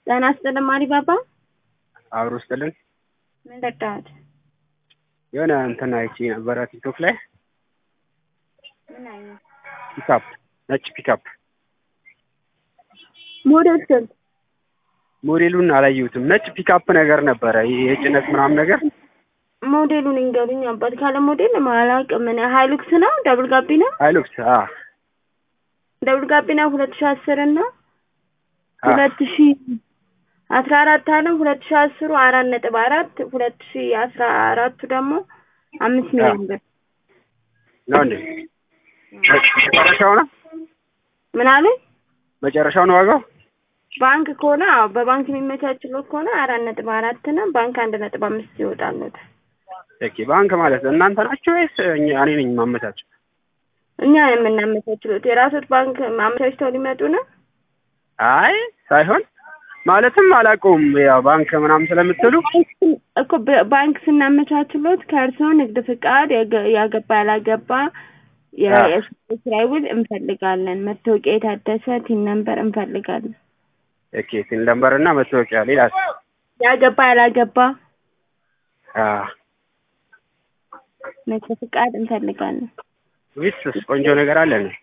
ጤና ይስጥልኝ ማሪባባ። አብሮ ይስጥልን። ምን ልርዳዎት? የሆነ እንትን አይቼ ነበረ ቲክቶክ ላይ ምን አይነት ፒካፕ፣ ነጭ ፒካፕ። ሞዴል ስንት? ሞዴሉን አላየሁትም። ነጭ ፒካፕ ነገር ነበረ፣ ይሄ የጭነት ምናምን ነገር። ሞዴሉን እንገሩኝ አባት። ካለ ሞዴል አላውቅም። ምን ሃይሉክስ ነው? ደብል ጋቢና? ሃይሉክስ። ደብል ጋቢና 2010 እና 2014 አለ። 2010 4.4 2014 ደግሞ 5 ሚሊዮን ብር ነው እንዴ? መጨረሻው ነው? ምን አለ? መጨረሻው ነው ዋጋው? ባንክ ከሆነ በባንክ የሚመቻችለው ከሆነ 4.4 ነው። ባንክ 1.5 ይወጣልዎት። ኦኬ። ባንክ ማለት እናንተ ናችሁ ወይስ እኔ ነኝ ማመቻቸው? እኛ የምናመቻችለው የራስዎት ባንክ ማመቻችተው ሊመጡ ነው? አይ ሳይሆን ማለትም አላውቀውም። ያው ባንክ ምናምን ስለምትሉ እኮ ባንክ ስናመቻችሎት ከእርስዎ ንግድ ፍቃድ፣ ያገባ ያላገባ፣ የኪራይ ውል እንፈልጋለን። መታወቂያ የታደሰ ቲን ነምበር እንፈልጋለን። ኦኬ። ቲን ነምበር እና መታወቂያ። ሌላስ? ያገባ ያላገባ ንግድ ፍቃድ እንፈልጋለን። ቪትስ ቆንጆ ነገር አለ ነው?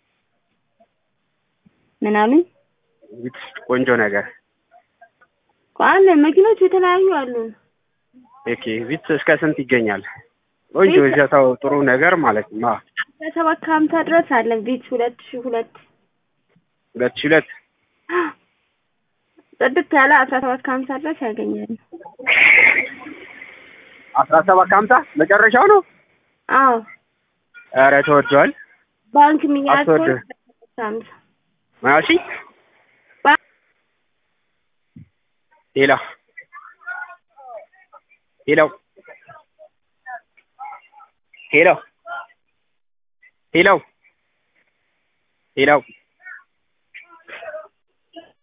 ምን አሉኝ? ቪትስ ቆንጆ ነገር አለ። መኪኖች የተለያዩ አሉ። ኦኬ። ቪትስ እስከ ስንት ይገኛል? ቆንጆ ይዘታው ጥሩ ነገር ማለት ነው። 750 ድረስ አለ። ቪትስ 2002 ጽድት ያለ 1750 ድረስ ያገኛል። 1750 መጨረሻው ነው? አዎ። ኧረ ተወዷል። ባንክ የሚያስወድ 50 ማሺ ሄሎ ሄሎ ሄሎ ሄሎ ሄሎ